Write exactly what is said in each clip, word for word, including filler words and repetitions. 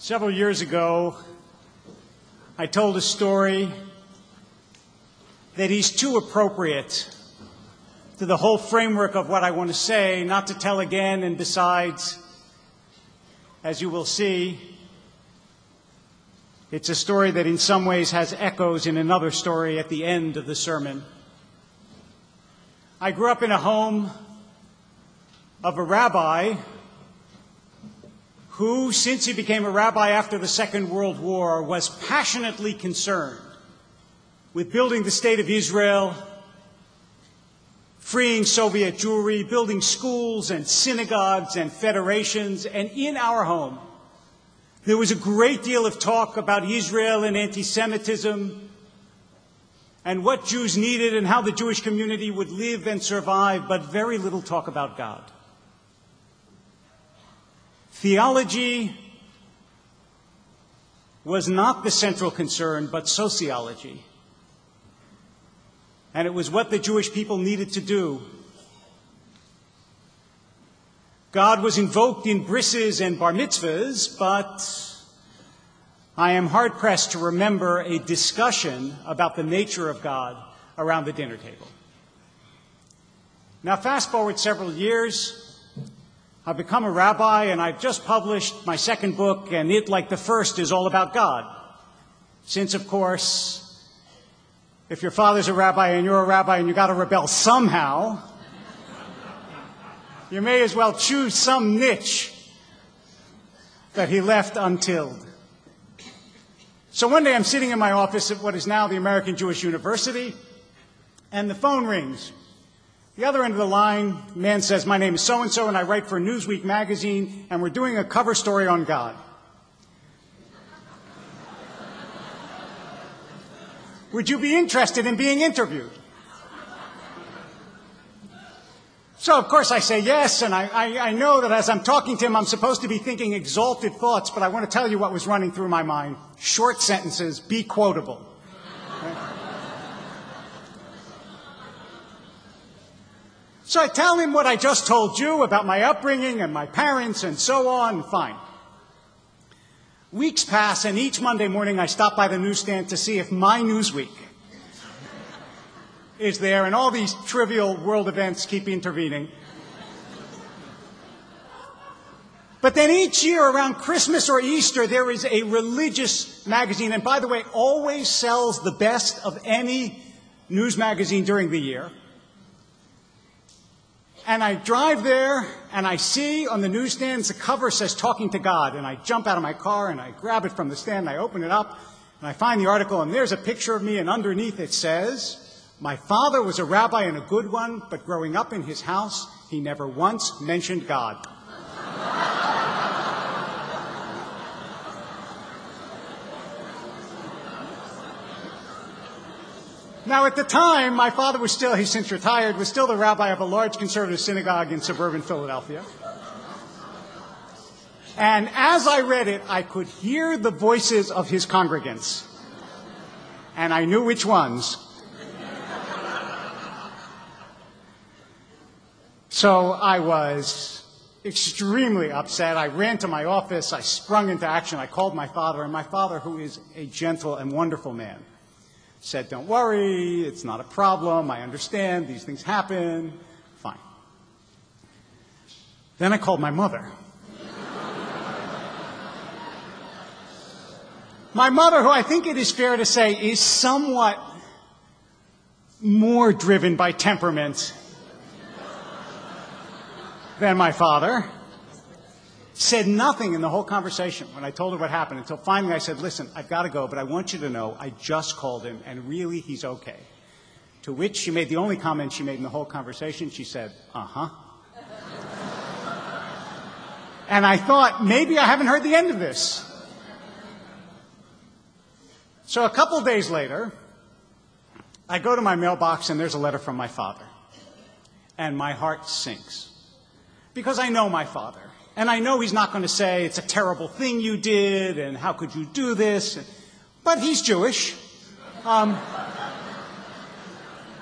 Several years ago, I told a story that is too appropriate to the whole framework of what I want to say, not to tell again, and besides, as you will see, it's a story that in some ways has echoes in another story at the end of the sermon. I grew up in a home of a rabbi who, since he became a rabbi after the Second World War, was passionately concerned with building the state of Israel, freeing Soviet Jewry, building schools and synagogues and federations. And in our home, there was a great deal of talk about Israel and anti-Semitism and what Jews needed and how the Jewish community would live and survive, but very little talk about God. Theology was not the central concern, but sociology. And it was what the Jewish people needed to do. God was invoked in brises and bar mitzvahs, but I am hard-pressed to remember a discussion about the nature of God around the dinner table. Now, fast forward several years, I've become a rabbi, and I've just published my second book, and it, like the first, is all about God. Since, of course, if your father's a rabbi and you're a rabbi and you've got to rebel somehow, you may as well choose some niche that he left untilled. So one day I'm sitting in my office at what is now the American Jewish University, and the phone rings. The other end of the line, the man says, "My name is so-and-so, and I write for Newsweek magazine, and we're doing a cover story on God. Would you be interested in being interviewed?" So, of course, I say yes, and I, I, I know that as I'm talking to him, I'm supposed to be thinking exalted thoughts, but I want to tell you what was running through my mind. Short sentences, be quotable. Okay? So I tell him what I just told you about my upbringing and my parents and so on, fine. Weeks pass, and each Monday morning I stop by the newsstand to see if my Newsweek is there, and all these trivial world events keep intervening. But then each year around Christmas or Easter, there is a religious magazine, and by the way, always sells the best of any news magazine during the year. And I drive there, and I see on the newsstands the cover says "Talking to God," and I jump out of my car, and I grab it from the stand, and I open it up, and I find the article, and there's a picture of me, and underneath it says, "My father was a rabbi and a good one, but growing up in his house, he never once mentioned God." Now, at the time, my father was still, he's since retired, was still the rabbi of a large conservative synagogue in suburban Philadelphia. And as I read it, I could hear the voices of his congregants. And I knew which ones. So I was extremely upset. I ran to my office. I sprung into action. I called my father. And my father, who is a gentle and wonderful man, said, "Don't worry, it's not a problem, I understand, these things happen, fine." Then I called my mother. My mother, who I think it is fair to say is somewhat more driven by temperament than my father, said nothing in the whole conversation when I told her what happened, until finally I said, "Listen, I've got to go, but I want you to know I just called him, and really he's okay." To which she made the only comment she made in the whole conversation. She said, "Uh-huh." And I thought, maybe I haven't heard the end of this. So a couple days later, I go to my mailbox, and there's a letter from my father. And my heart sinks. Because I know my father. And I know he's not going to say, "It's a terrible thing you did, and how could you do this?" But he's Jewish. Um,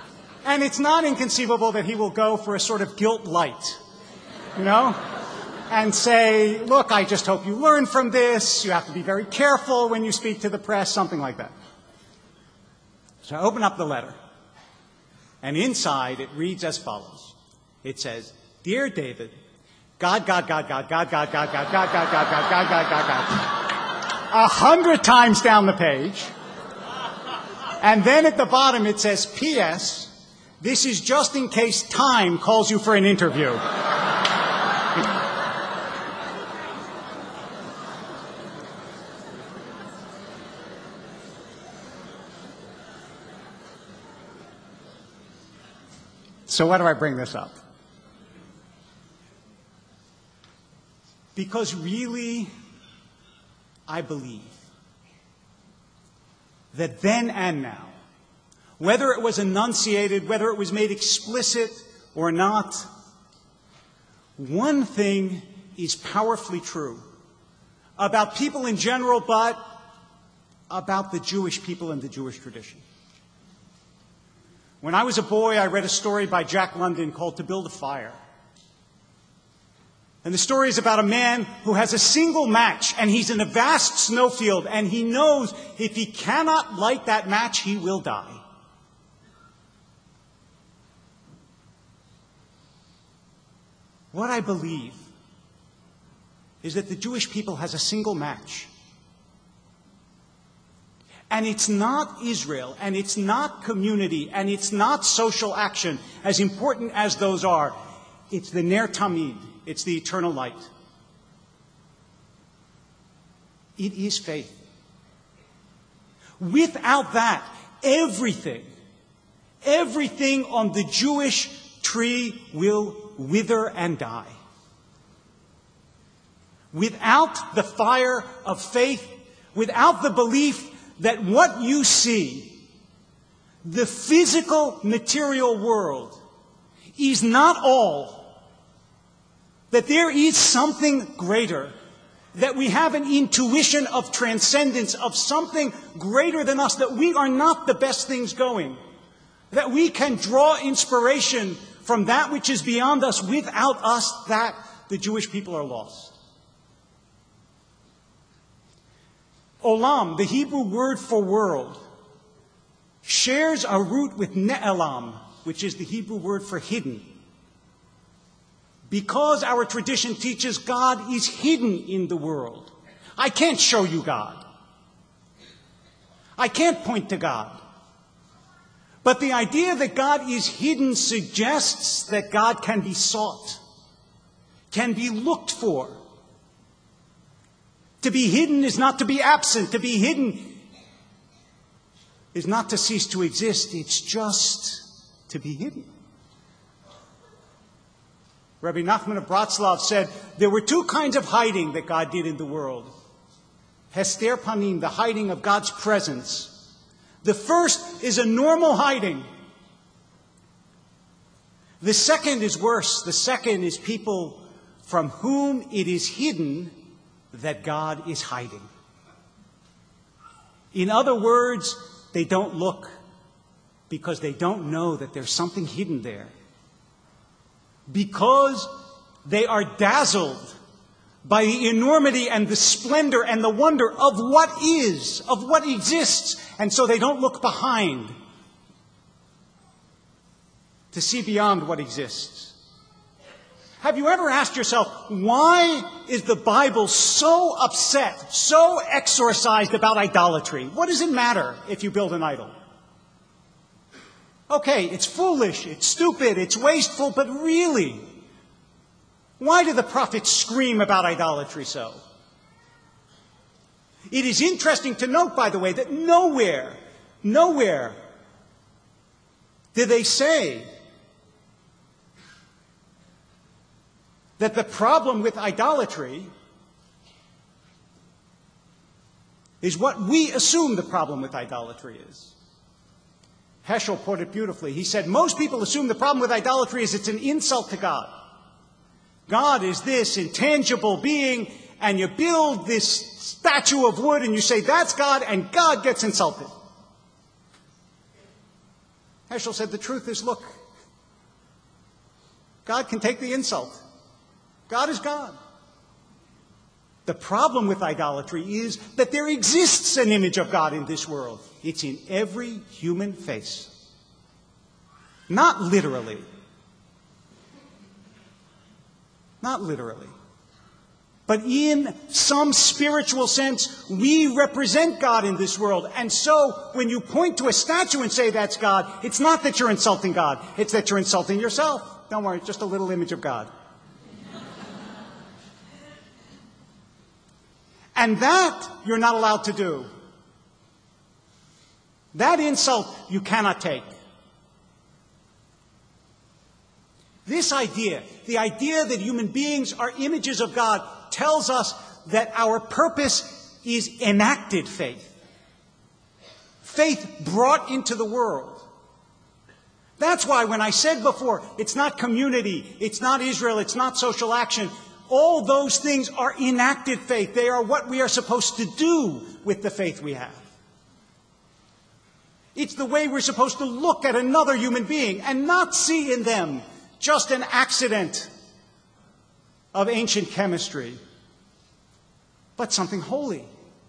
and it's not inconceivable that he will go for a sort of guilt light. You know? and say, look, I just hope you learn from this. You have to be very careful when you speak to the press, something like that. So I open up the letter, and inside it reads as follows. It says, Dear David, God, God, God, God, God, God, God, God, God, God, God, God, God, God, God, God. A hundred times down the page. And then at the bottom it says, P S, this is just in case Time calls you for an interview. So why do I bring this up? Because really, I believe that then and now, whether it was enunciated, whether it was made explicit or not, one thing is powerfully true about people in general, but about the Jewish people and the Jewish tradition. When I was a boy, I read a story by Jack London called To Build a Fire. And the story is about a man who has a single match, and he's in a vast snowfield, and he knows if he cannot light that match, he will die. What I believe is that the Jewish people has a single match. And it's not Israel, and it's not community, and it's not social action, as important as those are. It's the Ner Tamid. It's the eternal light. It is faith. Without that, everything, everything on the Jewish tree will wither and die. Without the fire of faith, without the belief that what you see, the physical material world, is not all, that there is something greater, that we have an intuition of transcendence, of something greater than us, that we are not the best things going, that we can draw inspiration from that which is beyond us. Without us, that the Jewish people are lost. Olam, the Hebrew word for world, shares a root with ne'elam, which is the Hebrew word for hidden. Because our tradition teaches God is hidden in the world. I can't show you God. I can't point to God. But the idea that God is hidden suggests that God can be sought, can be looked for. To be hidden is not to be absent. To be hidden is not to cease to exist. It's just to be hidden. Rabbi Nachman of Bratslav said there were two kinds of hiding that God did in the world. Hester panim, the hiding of God's presence. The first is a normal hiding. The second is worse. The second is people from whom it is hidden that God is hiding. In other words, they don't look because they don't know that there's something hidden there. Because they are dazzled by the enormity and the splendor and the wonder of what is, of what exists, and so they don't look behind to see beyond what exists. Have you ever asked yourself, why is the Bible so upset, so exorcised about idolatry? What does it matter if you build an idol? Okay, it's foolish, it's stupid, it's wasteful, but really, why do the prophets scream about idolatry so? It is interesting to note, by the way, that nowhere, nowhere do they say that the problem with idolatry is what we assume the problem with idolatry is. Heschel put it beautifully. He said, most people assume the problem with idolatry is it's an insult to God. God is this intangible being, and you build this statue of wood, and you say, that's God, and God gets insulted. Heschel said, the truth is, look, God can take the insult. God is God. The problem with idolatry is that there exists an image of God in this world. It's in every human face. Not literally. Not literally. But in some spiritual sense, we represent God in this world. And so, when you point to a statue and say that's God, it's not that you're insulting God. It's that you're insulting yourself. Don't worry, it's just a little image of God. And that you're not allowed to do. That insult you cannot take. This idea, the idea that human beings are images of God, tells us that our purpose is enacted faith. Faith brought into the world. That's why when I said before, it's not community, it's not Israel, it's not social action, all those things are enacted faith. They are what we are supposed to do with the faith we have. It's the way we're supposed to look at another human being and not see in them just an accident of ancient chemistry, but something holy.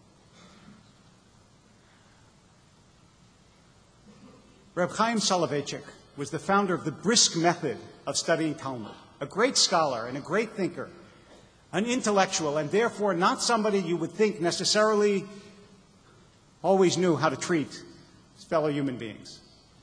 Reb Chaim Soloveitchik was the founder of the Brisk method of studying Talmud, a great scholar and a great thinker, an intellectual, and therefore not somebody you would think necessarily always knew how to treat his fellow human beings.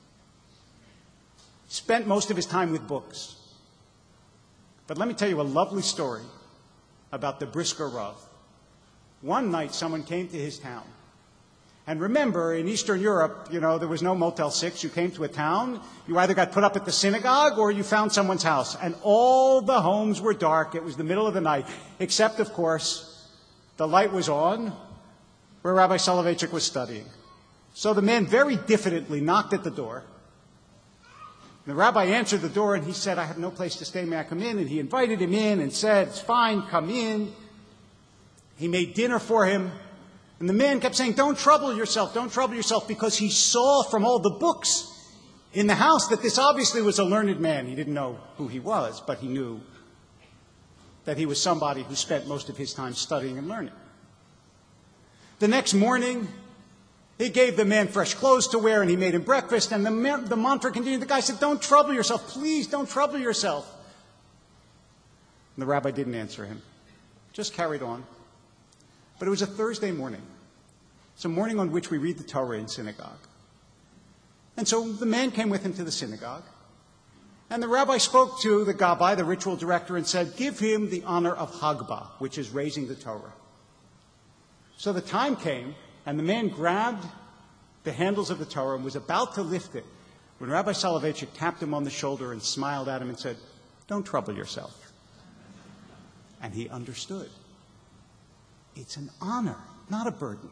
Spent most of his time with books. But let me tell you a lovely story about the Brisker Rav. One night someone came to his town. And remember, in Eastern Europe, you know, there was no Motel six. You came to a town, you either got put up at the synagogue or you found someone's house. And all the homes were dark. It was the middle of the night. Except, of course, the light was on where Rabbi Soloveitchik was studying. So the man very diffidently knocked at the door. The rabbi answered the door, and he said, I have no place to stay. May I come in? And he invited him in and said, it's fine, come in. He made dinner for him. And the man kept saying, don't trouble yourself, don't trouble yourself, because he saw from all the books in the house that this obviously was a learned man. He didn't know who he was, but he knew that he was somebody who spent most of his time studying and learning. The next morning, he gave the man fresh clothes to wear, and he made him breakfast, and the, man, the mantra continued. The guy said, don't trouble yourself, please, don't trouble yourself. And the rabbi didn't answer him, just carried on. But it was a Thursday morning. It's a morning on which we read the Torah in synagogue. And so the man came with him to the synagogue, and the rabbi spoke to the gabbai, the ritual director, and said, give him the honor of Hagbah, which is raising the Torah. So the time came, and the man grabbed the handles of the Torah and was about to lift it when Rabbi Soloveitchik tapped him on the shoulder and smiled at him and said, don't trouble yourself. And he understood. It's an honor, not a burden.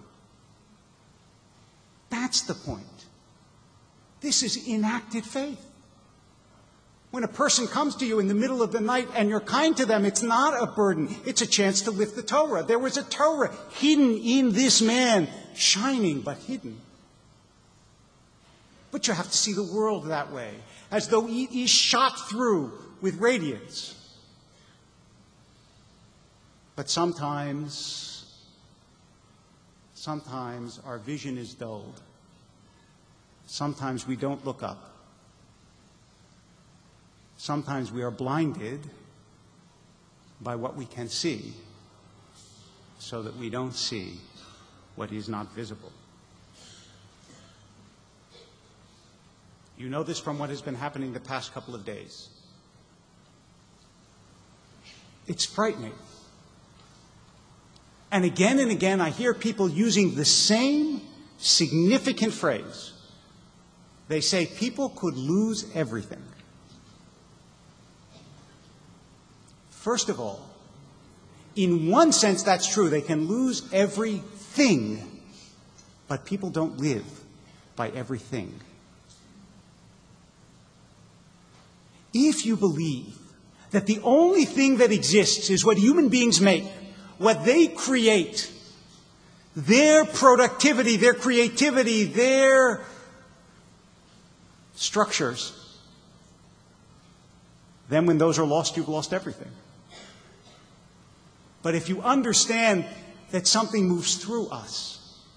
That's the point. This is enacted faith. When a person comes to you in the middle of the night and you're kind to them, it's not a burden. It's a chance to lift the Torah. There was a Torah hidden in this man, shining but hidden. But you have to see the world that way, as though it is shot through with radiance. But sometimes, sometimes our vision is dulled. Sometimes we don't look up. Sometimes we are blinded by what we can see, so that we don't see what is not visible. You know this from what has been happening the past couple of days. It's frightening. And again and again I hear people using the same significant phrase. They say people could lose everything. First of all, in one sense that's true. They can lose everything. But people don't live by everything. If you believe that the only thing that exists is what human beings make, what they create, their productivity, their creativity, their structures, then when those are lost, you've lost everything. but if you understand that something moves through us,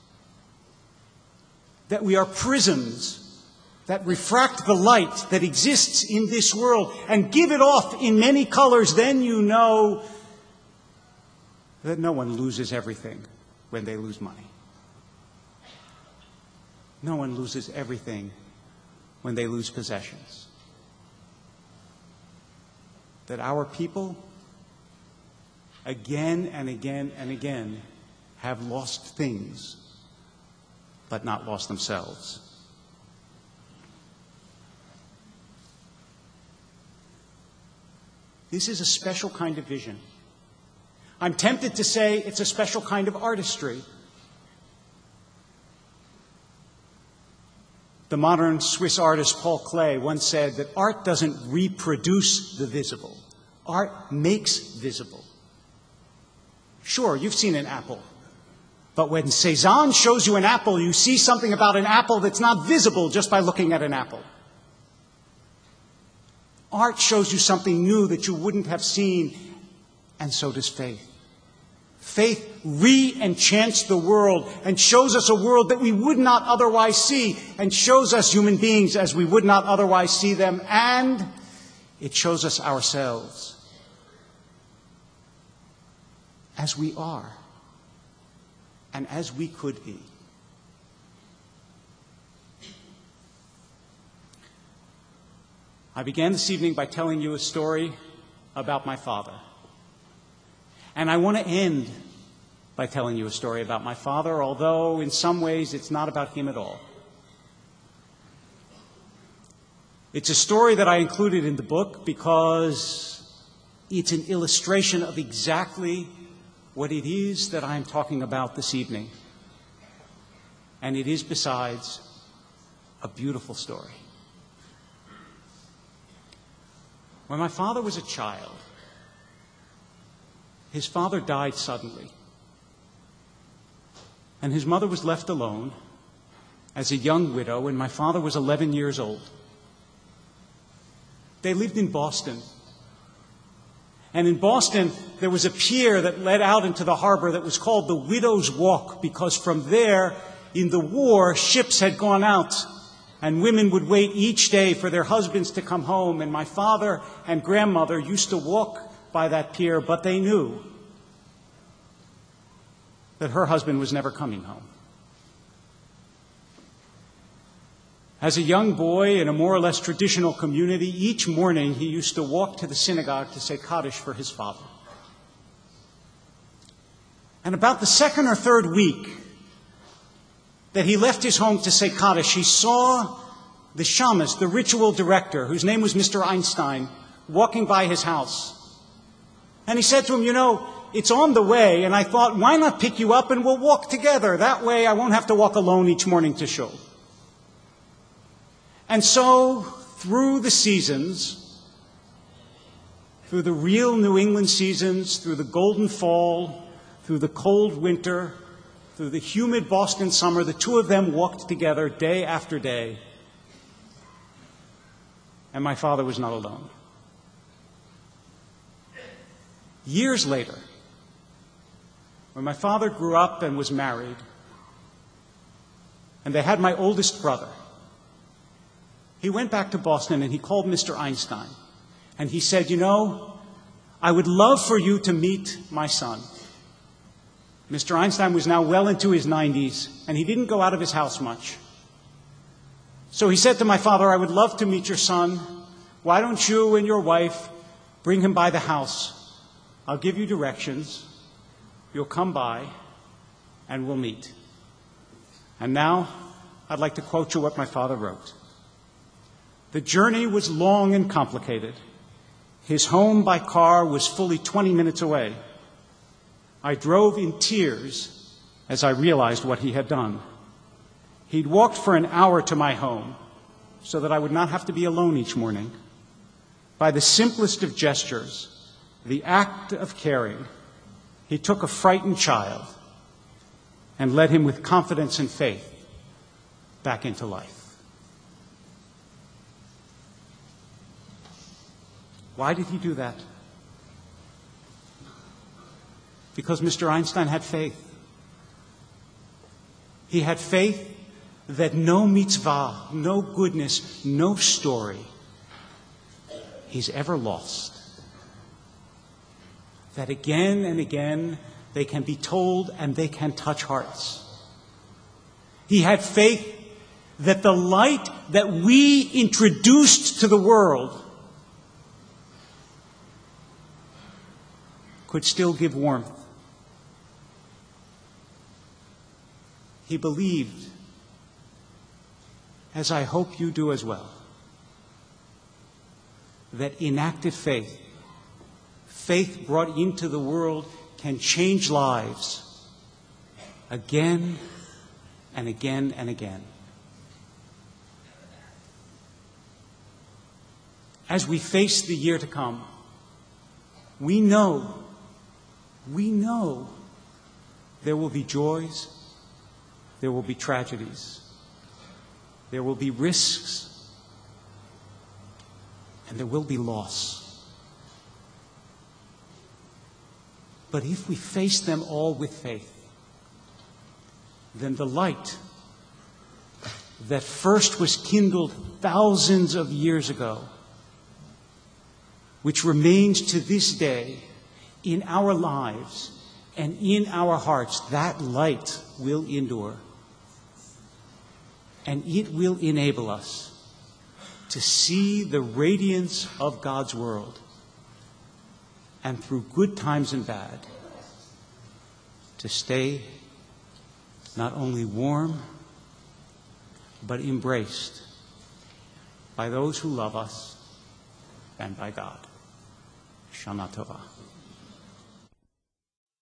that we are prisms that refract the light that exists in this world and give it off in many colors, then you know that no one loses everything when they lose money. No one loses everything when they lose possessions. That our people, again and again and again, have lost things, but not lost themselves. This is a special kind of vision. I'm tempted to say it's a special kind of artistry. The modern Swiss artist Paul Klee once said that art doesn't reproduce the visible. Art makes visible. Sure, you've seen an apple. But when Cézanne shows you an apple, you see something about an apple that's not visible just by looking at an apple. Art shows you something new that you wouldn't have seen, and so does faith. Faith re-enchants the world and shows us a world that we would not otherwise see, and shows us human beings as we would not otherwise see them, and it shows us ourselves as we are and as we could be. I began this evening by telling you a story about my father. And I want to end by telling you a story about my father, although in some ways it's not about him at all. It's a story that I included in the book because it's an illustration of exactly what it is that I'm talking about this evening. And it is, besides, a beautiful story. When my father was a child, his father died suddenly, and his mother was left alone as a young widow when my father was eleven years old. They lived in Boston, and in Boston there was a pier that led out into the harbor that was called the Widow's Walk, because from there, in the war, ships had gone out and women would wait each day for their husbands to come home, and my father and grandmother used to walk by that pier, but they knew that her husband was never coming home. As a young boy in a more or less traditional community, each morning he used to walk to the synagogue to say Kaddish for his father. And about the second or third week that he left his home to say Kaddish, he saw the shamus, the ritual director, whose name was Mister Einstein, walking by his house. And he said to him, "You know, it's on the way, and I thought, why not pick you up and we'll walk together? That way I won't have to walk alone each morning to shul." And so, through the seasons, through the real New England seasons, through the golden fall, through the cold winter, through the humid Boston summer, the two of them walked together day after day. And my father was not alone. Years later, when my father grew up and was married, and they had my oldest brother, he went back to Boston and he called Mister Einstein. And he said, "You know, I would love for you to meet my son." Mister Einstein was now well into his nineties, and he didn't go out of his house much. So he said to my father, "I would love to meet your son. Why don't you and your wife bring him by the house? I'll give you directions. You'll come by, and we'll meet." And now, I'd like to quote you what my father wrote. "The journey was long and complicated. His home by car was fully twenty minutes away. I drove in tears as I realized what he had done. He'd walked for an hour to my home so that I would not have to be alone each morning. By the simplest of gestures, the act of caring, he took a frightened child and led him with confidence and faith back into life." Why did he do that? Because Mister Einstein had faith. He had faith that no mitzvah, no goodness, no story he's ever lost. That again and again they can be told and they can touch hearts. He had faith that the light that we introduced to the world could still give warmth. He believed, as I hope you do as well, that inactive faith, faith brought into the world, can change lives again and again and again. As we face the year to come, we know, we know there will be joys, there will be tragedies, there will be risks, and there will be loss. But if we face them all with faith, then the light that first was kindled thousands of years ago, which remains to this day in our lives and in our hearts, that light will endure. And it will enable us to see the radiance of God's world, and through good times and bad, to stay not only warm, but embraced by those who love us and by God. Shana Tova.